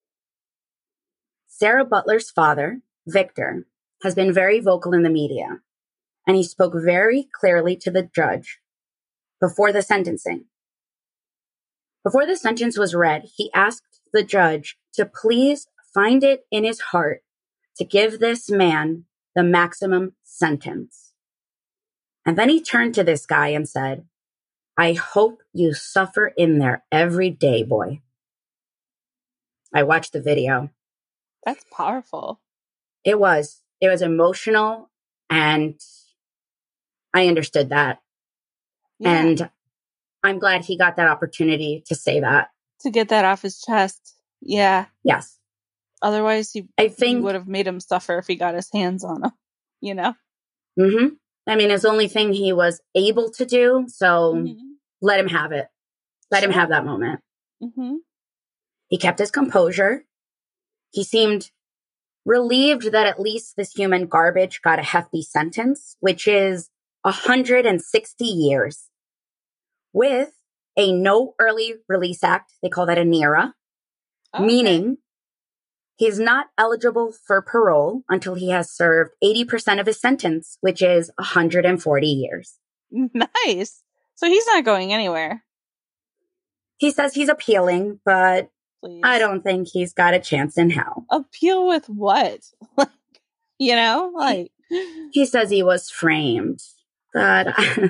B: Sarah Butler's father, Victor, has been very vocal in the media, and he spoke very clearly to the judge before the sentencing. Before the sentence was read, he asked the judge to please find it in his heart to give this man the maximum sentence. And then he turned to this guy and said, I hope you suffer in there every day, boy. I watched the video.
C: That's powerful.
B: It was. It was emotional, and I understood that. Yeah. And I'm glad he got that opportunity to say that.
C: To get that off his chest. Yeah.
B: Yes.
C: Otherwise, he,
B: I think,
C: he would have made him suffer if he got his hands on him, you know?
B: Mm-hmm. I mean, it's the only thing he was able to do, so mm-hmm. let him have it. Let sure. him have that moment.
C: Mm-hmm.
B: He kept his composure. He seemed relieved that at least this human garbage got a hefty sentence, which is one hundred sixty years, with a no early release act. They call that a N E R A, okay. Meaning he's not eligible for parole until he has served eighty percent of his sentence, which is one hundred forty years.
C: Nice. So he's not going anywhere.
B: He says he's appealing, but
C: Please.
B: I don't think he's got a chance in hell.
C: Appeal with what? Like, you know, like
B: he, he says he was framed, but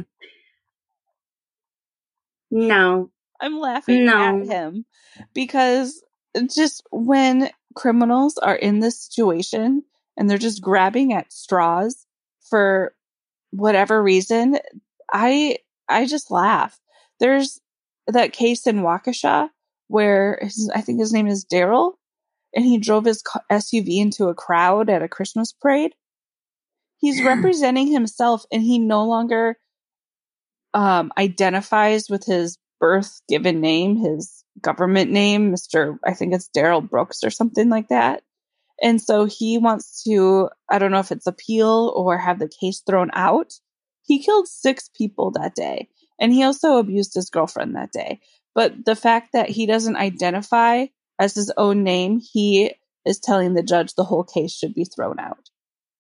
B: no.
C: I'm laughing
B: no.
C: at him because just when criminals are in this situation and they're just grabbing at straws for whatever reason, I I just laugh. There's that case in Waukesha where his, I think his name is Daryl, and he drove his S U V into a crowd at a Christmas parade. He's representing himself, and he no longer um, identifies with his birth given name, his government name, Mister I think it's Daryl Brooks or something like that. And so he wants to, I don't know if it's appeal or have the case thrown out. He killed six people that day, and he also abused his girlfriend that day. But the fact that he doesn't identify as his own name, he is telling the judge the whole case should be thrown out.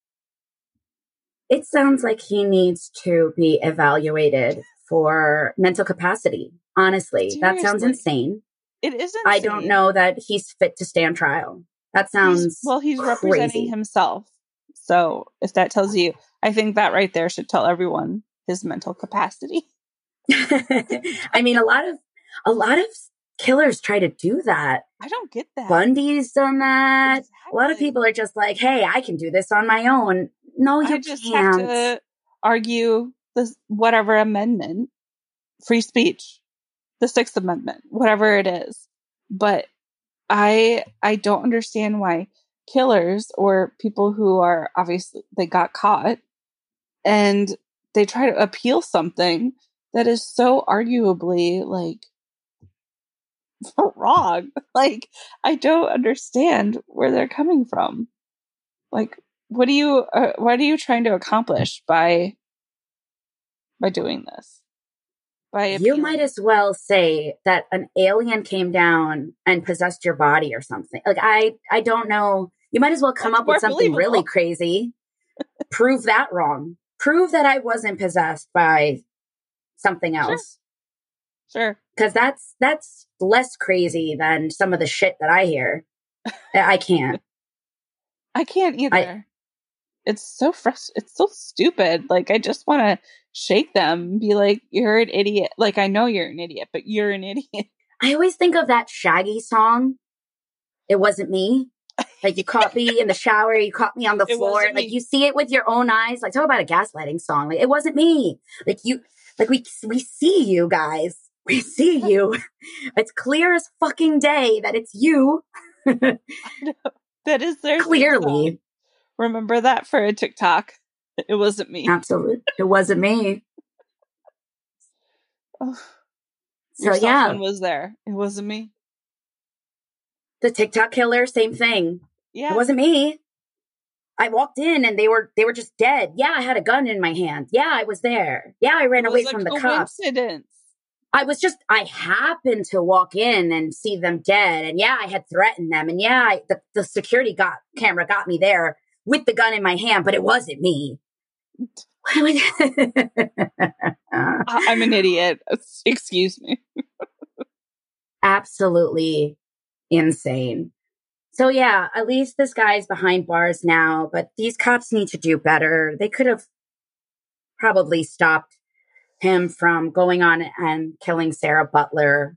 B: It sounds like he needs to be evaluated for mental capacity. Honestly, Seriously. That sounds insane.
C: It is insane.
B: I don't know that he's fit to stand trial. That sounds
C: he's, well, he's
B: crazy.
C: Representing himself. So if that tells you, I think that right there should tell everyone his mental capacity.
B: I mean, a lot of a lot of killers try to do that.
C: I don't get that.
B: Bundy's done that. Exactly. A lot of people are just like, "Hey, I can do this on my own." No, you
C: I just
B: can't.
C: have to argue this whatever amendment, free speech, the Sixth Amendment, whatever it is. But I I don't understand why killers or people who are obviously they got caught and they try to appeal something that is so arguably like wrong. Like, I don't understand where they're coming from. Like, what do you, uh, what are you trying to accomplish by, by doing this? By appealing?
B: You might as well say that an alien came down and possessed your body or something. Like, I, I don't know. You might as well come
C: That's
B: up with something
C: believable.
B: really crazy. Prove that wrong. Prove that I wasn't possessed by something else.
C: Sure.
B: Because that's that's less crazy than some of the shit that I hear. I can't.
C: I can't either. I, it's so frust- It's so stupid. Like, I just want to shake them and be like, you're an idiot. Like, I know you're an idiot, but you're an idiot.
B: I always think of that Shaggy song. It wasn't me. Like, you caught me in the shower. You caught me on the floor. Like, me. You see it with your own eyes. Like, talk about a gaslighting song. Like, it wasn't me. Like, you, like, we, we see you guys. We see you. It's clear as fucking day that it's you.
C: I know. That is their
B: clearly.
C: TikTok. Remember that for a TikTok. It wasn't me.
B: Absolutely. It wasn't me.
C: Oh,
B: So,
C: your cell
B: yeah.
C: phone was there. It wasn't me.
B: The TikTok killer, same thing.
C: Yeah.
B: It wasn't me. I walked in and they were they were just dead. Yeah, I had a gun in my hand. Yeah, I was there. Yeah, I ran
C: It
B: away
C: was a
B: from the cops.
C: coincidence.
B: I was just, I happened to walk in and see them dead. And yeah, I had threatened them. And yeah, I, the, the security got, camera got me there with the gun in my hand, but it wasn't me.
C: I'm an idiot. Excuse me.
B: Absolutely insane. So yeah, at least this guy's behind bars now, but these cops need to do better. They could have probably stopped him from going on and killing Sarah Butler.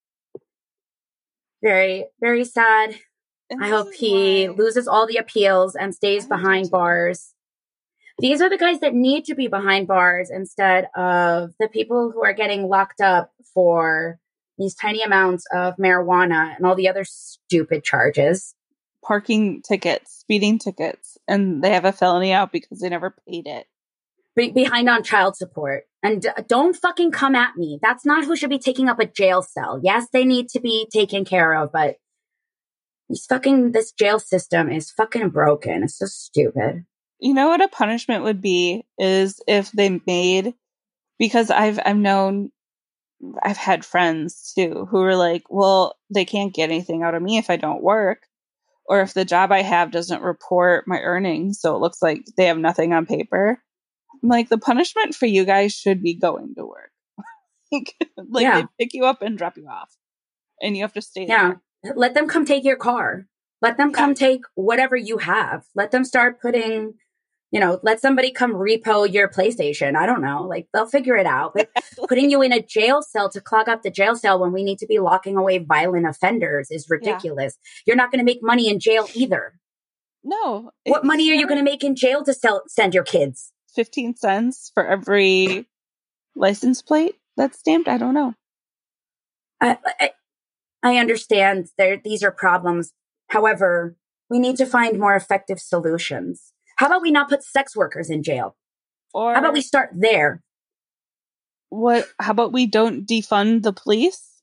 B: Very, very sad.
C: And
B: I
C: this
B: hope
C: is
B: he
C: why-
B: loses all the appeals and stays
C: I do
B: behind
C: too.
B: bars. These are the guys that need to be behind bars instead of the people who are getting locked up for these tiny amounts of marijuana and all the other stupid charges.
C: Parking tickets, speeding tickets, and they have a felony out because they never paid it.
B: Be- behind on child support. And d- don't fucking come at me. That's not who should be taking up a jail cell. Yes, they need to be taken care of, but this fucking, this jail system is fucking broken. It's so stupid.
C: You know what a punishment would be is if they made, because I've I've known, I've had friends too who were like, well, they can't get anything out of me if I don't work, or if the job I have doesn't report my earnings, so it looks like they have nothing on paper. I'm like, the punishment for you guys should be going to work. like like
B: Yeah.
C: they pick you up and drop you off, and you have to stay
B: Yeah.
C: there.
B: Let them come take your car. Let them come take whatever you have. Let them start putting, you know, let somebody come repo your PlayStation. I don't know. Like, they'll figure it out. But putting you in a jail cell to clog up the jail cell when we need to be locking away violent offenders is ridiculous. Yeah. You're not going to make money in jail either.
C: No.
B: What money are you going to make in jail to sell, send your kids?
C: fifteen cents for every license plate that's stamped? I don't know.
B: I, I, I understand there, these are problems. However, we need to find more effective solutions. How about we not put sex workers in jail?
C: Or
B: how about we start there?
C: What? How about we don't defund the police?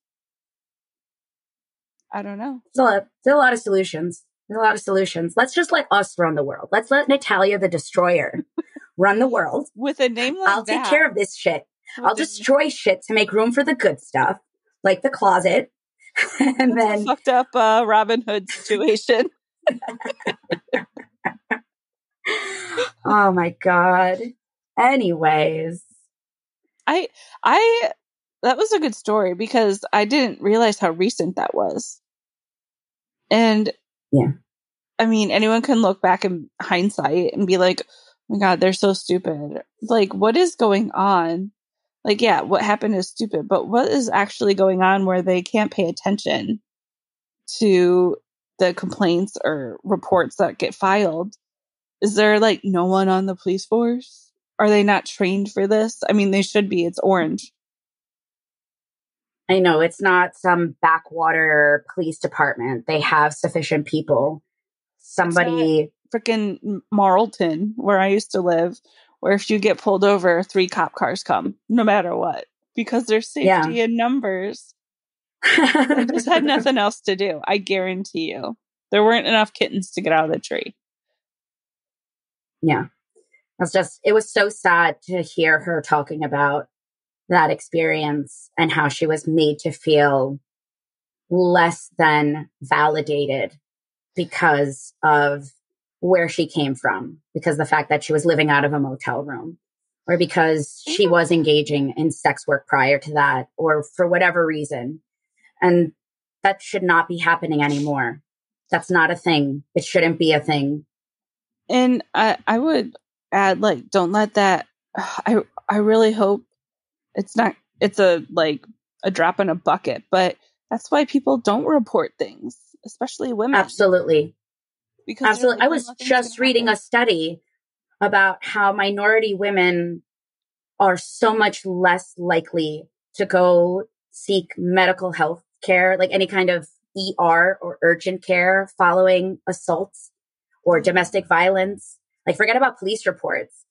C: I don't know.
B: There's a lot, there's a lot of solutions. There's a lot of solutions. Let's just let us run the world. Let's let Natalia the Destroyer run the world.
C: With a name like
B: I'll
C: that.
B: take care of this shit.
C: With
B: I'll
C: a-
B: destroy shit to make room for the good stuff, like the closet. and
C: That's
B: then
C: a fucked up uh, Robin Hood situation.
B: oh my God. Anyways.
C: I, I, that was a good story because I didn't realize how recent that was. And
B: yeah,
C: I mean, anyone can look back in hindsight and be like, oh my God, they're so stupid. Like, what is going on? Like, yeah, what happened is stupid, but what is actually going on where they can't pay attention to the complaints or reports that get filed? Is there like no one on the police force? Are they not trained for this? I mean, they should be. It's Orange.
B: I know it's not some backwater police department. They have sufficient people. Somebody
C: freaking Marlton, where I used to live, where if you get pulled over, three cop cars come, no matter what, because there's safety
B: yeah.
C: in numbers. They just had nothing else to do. I guarantee you, there weren't enough kittens to get out of the tree.
B: Yeah, it's just it was so sad to hear her talking about that experience and how she was made to feel less than validated because of where she came from, because the fact that she was living out of a motel room, or because she was engaging in sex work prior to that, or for whatever reason. And that should not be happening anymore. That's not a thing. It shouldn't be a thing.
C: And I, I would add, like, don't let that, I, I really hope it's not, it's a, like, a drop in a bucket, but that's why people don't report things, especially women.
B: Absolutely.
C: Because
B: Absolutely. I was just reading a study about how minority women are so much less likely to go seek medical health care, like any kind of E R or urgent care following assaults or domestic violence. Like, forget about police reports.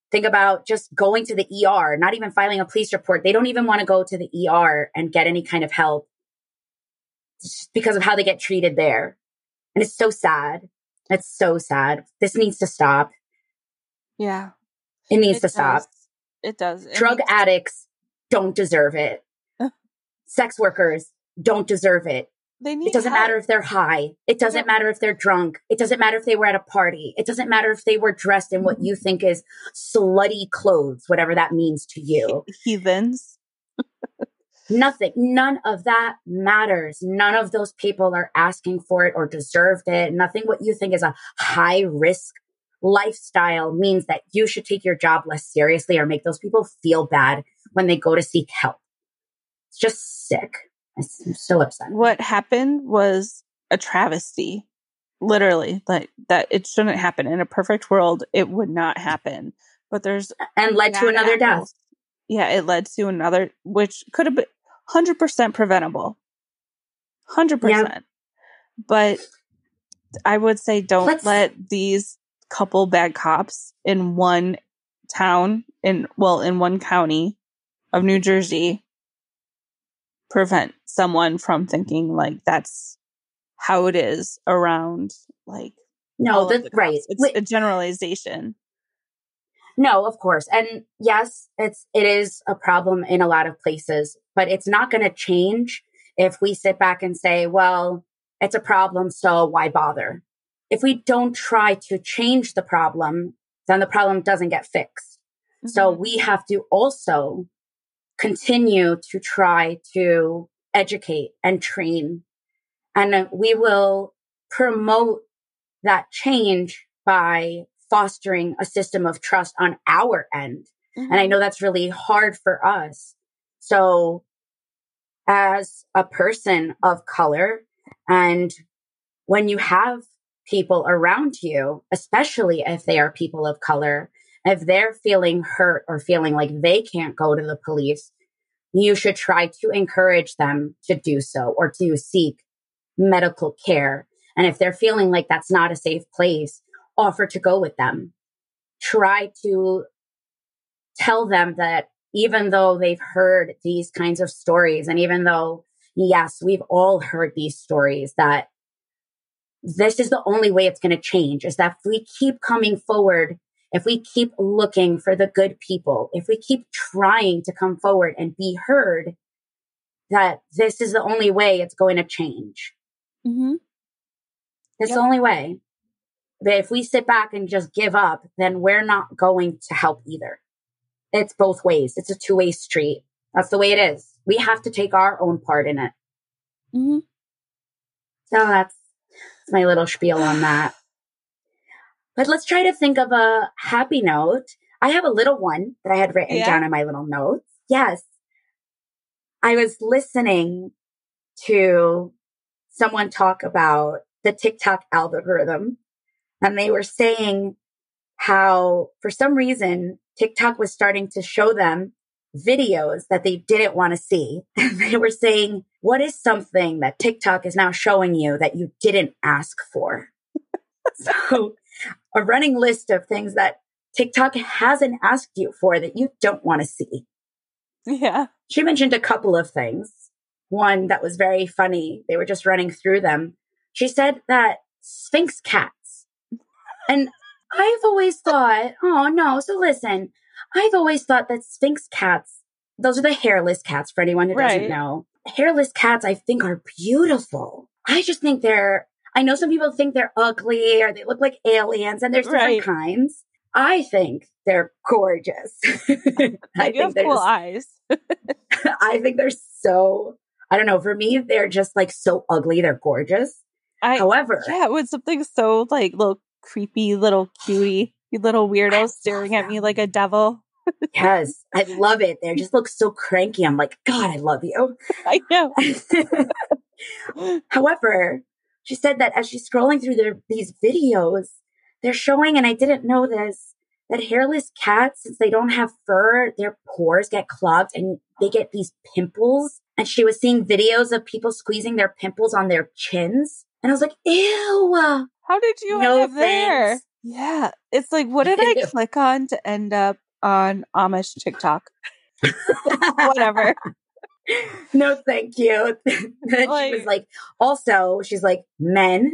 B: Think about just going to the E R, not even filing a police report. They don't even want to go to the E R and get any kind of help just because of how they get treated there. And it's so sad. It's so sad. This needs to stop.
C: Yeah.
B: It needs
C: It
B: to stop.
C: does. It does. It
B: Drug
C: needs-
B: addicts don't deserve it. Sex workers don't deserve it.
C: They need
B: It doesn't
C: help.
B: matter if they're high. It doesn't matter if they're drunk. It doesn't matter if they were at a party. It doesn't matter if they were dressed in what you think is slutty clothes, whatever that means to you.
C: Heathens.
B: Nothing. None of that matters. None of those people are asking for it or deserved it. Nothing what you think is a high risk lifestyle means that you should take your job less seriously or make those people feel bad when they go to seek help. It's just sick. I'm so upset.
C: What happened was a travesty. Literally, like that. It shouldn't happen. In a perfect world, it would not happen. But there's
B: and led to another
C: apples.
B: death.
C: Yeah, it led to another, which could have been one hundred percent preventable. one hundred percent.
B: Yeah.
C: But I would say don't
B: Let's-
C: let these couple bad cops in one town, in well, in one county of New Jersey, prevent someone from thinking like that's how it is around like
B: No,
C: all of
B: that's
C: the cops.
B: right.
C: It's
B: Wait.
C: a generalization.
B: No, of course. And yes, it's, it is a problem in a lot of places, but it's not going to change if we sit back and say, well, it's a problem, so why bother? If we don't try to change the problem, then the problem doesn't get fixed. Mm-hmm. So we have to also continue to try to educate and train. And we will promote that change by fostering a system of trust on our end. Mm-hmm. And I know that's really hard for us. So as a person of color, and when you have people around you, especially if they are people of color, if they're feeling hurt or feeling like they can't go to the police, you should try to encourage them to do so or to seek medical care. And if they're feeling like that's not a safe place, offer to go with them. Try to tell them that even though they've heard these kinds of stories, and even though, yes, we've all heard these stories, that this is the only way it's going to change, is that if we keep coming forward, if we keep looking for the good people, if we keep trying to come forward and be heard, that this is the only way it's going to change.
C: Mm-hmm.
B: It's
C: yep.
B: the only way. But if we sit back and just give up, then we're not going to help either. It's both ways. It's a two-way street. That's the way it is. We have to take our own part in it.
C: Mm-hmm.
B: So that's, that's my little spiel on that. But let's try to think of a happy note. I have a little one that I had written
C: yeah.
B: down in my little notes. Yes. I was listening to someone talk about the TikTok algorithm, and they were saying how, for some reason, TikTok was starting to show them videos that they didn't want to see. And they were saying, what is something that TikTok is now showing you that you didn't ask for? So a running list of things that TikTok hasn't asked you for that you don't want to see.
C: Yeah. She
B: mentioned a couple of things. One that was very funny. They were just running through them. She said that Sphynx cats. And I've always thought, oh no, so listen, I've always thought that Sphynx cats, those are the hairless cats for anyone who
C: right.
B: doesn't know. Hairless cats, I think, are beautiful. I just think they're, I know some people think they're ugly or they look like aliens, and there's different
C: right.
B: kinds. I think they're gorgeous. I
C: you
B: think
C: have cool eyes.
B: I think they're so, I don't know, for me, they're just like so ugly. They're gorgeous.
C: I,
B: However,
C: yeah, with something so like little creepy little cutie, you little weirdo staring at me like a devil.
B: Yes, I love it. They just look so cranky. I'm like, God, I love you.
C: I know.
B: However, she said that as she's scrolling through their, these videos, they're showing, and I didn't know this, that hairless cats, since they don't have fur, their pores get clogged and they get these pimples. And she was seeing videos of people squeezing their pimples on their chins. And I was like, ew.
C: How did you
B: no
C: end up there? Yeah. It's like, what did I click on to end up on Amish TikTok? Whatever.
B: No, thank you. Then like, she was like, also, she's like, men.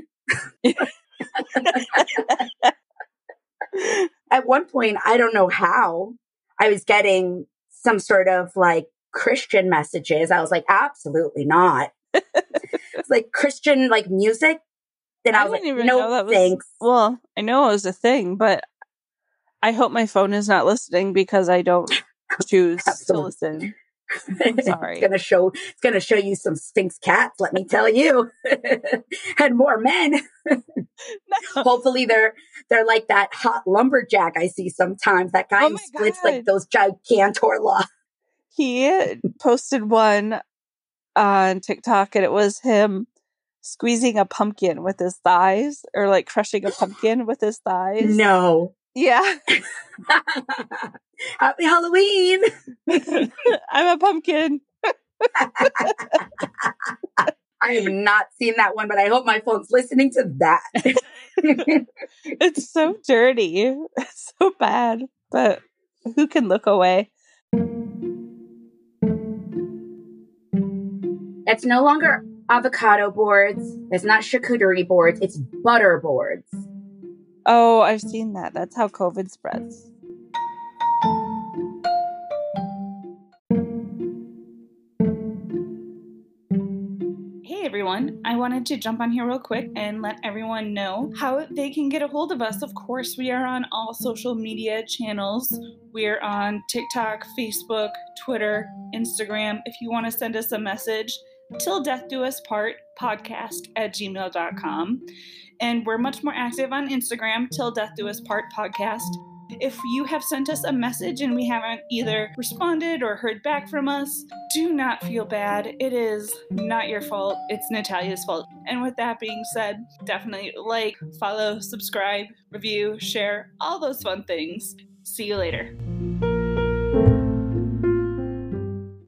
B: At one point, I don't know how, I was getting some sort of like Christian messages. I was like, absolutely not. It's like Christian like music. And I, I was like, even no, that was, thanks.
C: Well, I know it was a thing, but I hope my phone is not listening because I don't choose to listen. I'm sorry.
B: It's gonna show. It's gonna show you some Sphinx cats. Let me tell you, and more men. No. Hopefully, they're they're like that hot lumberjack I see sometimes. That guy
C: oh
B: who splits God. like those gigantor locks.
C: He posted one on TikTok, and it was him squeezing a pumpkin with his thighs, or like crushing a pumpkin with his thighs.
B: No.
C: Yeah.
B: Happy Halloween.
C: I'm a pumpkin.
B: I have not seen that one, but I hope my phone's listening to that.
C: It's so dirty. It's so bad, but who can look away?
B: It's no longer avocado boards. It's not charcuterie boards. It's butter boards.
C: Oh, I've seen that. That's how COVID spreads.
D: Hey everyone, I wanted to jump on here real quick and let everyone know how they can get a hold of us. Of course, we are on all social media channels. We're on TikTok, Facebook, Twitter, Instagram. If you want to send us a message, Till Death Do Us Part podcast at gmail dot com. And we're much more active on Instagram, Till Death Do Us Part podcast. If you have sent us a message and we haven't either responded or heard back from us, do not feel bad. It is not your fault. It's Natalia's fault. And with that being said, definitely like, follow, subscribe, review, share, all those fun things. See you later.